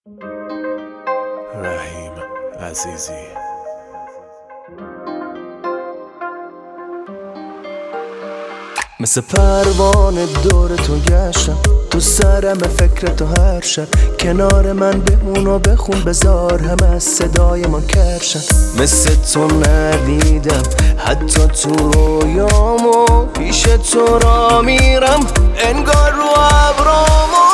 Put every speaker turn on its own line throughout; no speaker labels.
رحیم عزیزی.
مثل پروانه دور تو گشتم، تو سرم فکر تو هر شب. کنار من بمون و بخون، بذار همه از صدای ما کرشن. مثل تو ندیدم حتی تو رویامو، پیش تو را میرم انگار رو ابرامو.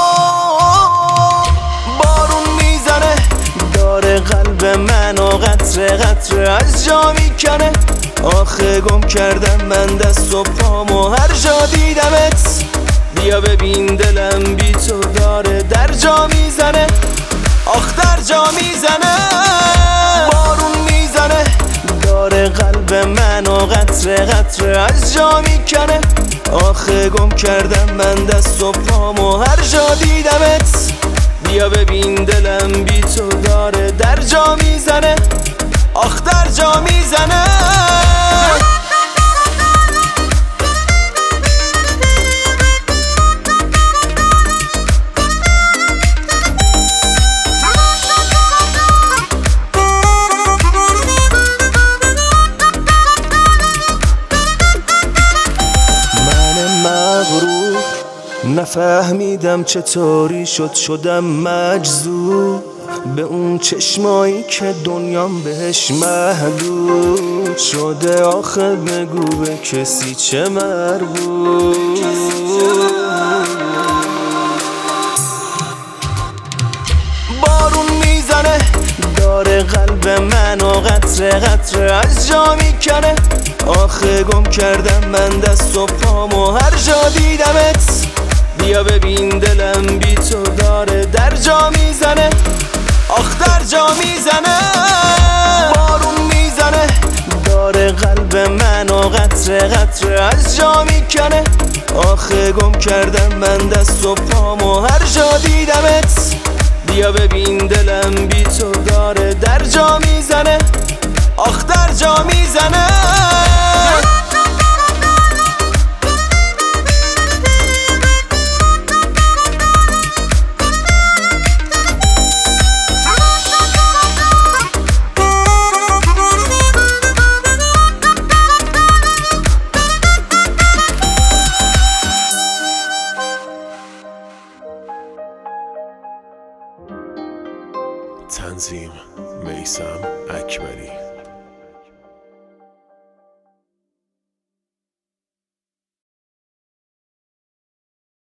بارون میزنه داره قلب منو قطره قطره از جا میکنه. آخه گم کردم من دست و پامو هر جا دیدمت. بیا ببین دلم بی تو داره در جا میزنه، آخ در جا میزنه. بارون میزنه داره قلب منو قطره قطره از جا میکنه. آخه گم کردم من دست و پامو هر جا دیدمت. بیا ببین دلم بی تو داره در جا میزنه، آخ در جا میزنه. نفهمیدم چطوری شدم مجذوب به اون چشمایی که دنیام بهش محدود شده. آخه بگو به کسی چه مربوط. بارون میزنه داره قلب منو قطره قطره از جا میکنه. آخه گم کردم من دست و پامو هر جا دیدمت. بیا ببین دلم بی تو داره در جا میزنه، آخ در جا میزنه. بارون میزنه داره قلب منو قطره قطره از جا میکنه. آخه گم کردم من دست و پامو هر جا دیدمت. بیا ببین دلم بی تو داره در جا میزنه، آخ در جا میزنه.
تنظیم میثم اکبری.